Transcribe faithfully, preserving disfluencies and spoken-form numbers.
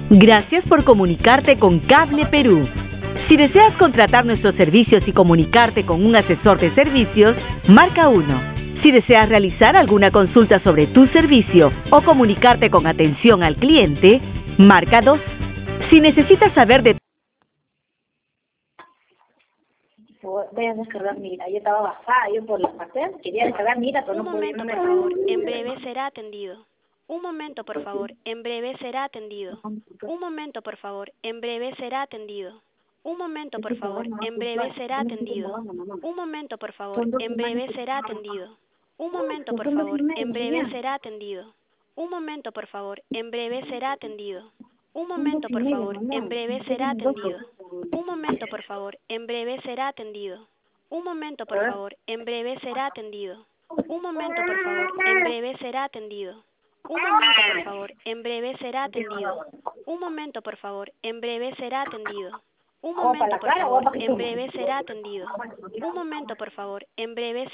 Gracias por comunicarte con Cable Perú. Si deseas contratar nuestros servicios y comunicarte con un asesor de servicios, marca uno. Si deseas realizar alguna consulta sobre tu servicio o comunicarte con atención al cliente, marca dos. Si necesitas saber de... Voy a descargar Mira. Yo estaba bajada, yo por la parte quería descargar Mira, pero Un no podía. momento, por favor. En breve será atendido. Un momento, por favor. En breve será atendido. Un momento, por favor. En breve será atendido. Un momento, por favor. En breve será atendido. Un momento, por favor. En breve será atendido. Un momento, por favor. En breve será atendido. Un momento, por favor. En breve será atendido. Un momento, por favor. En breve será atendido. Un momento, por favor. En breve será atendido. Un momento, por favor. En breve será atendido. Un momento, por favor. En breve será atendido. Un momento, por favor. En breve será atendido. Un momento, por favor. En breve será atendido. Un momento, por favor. En breve será atendido. Un momento, por favor. En breve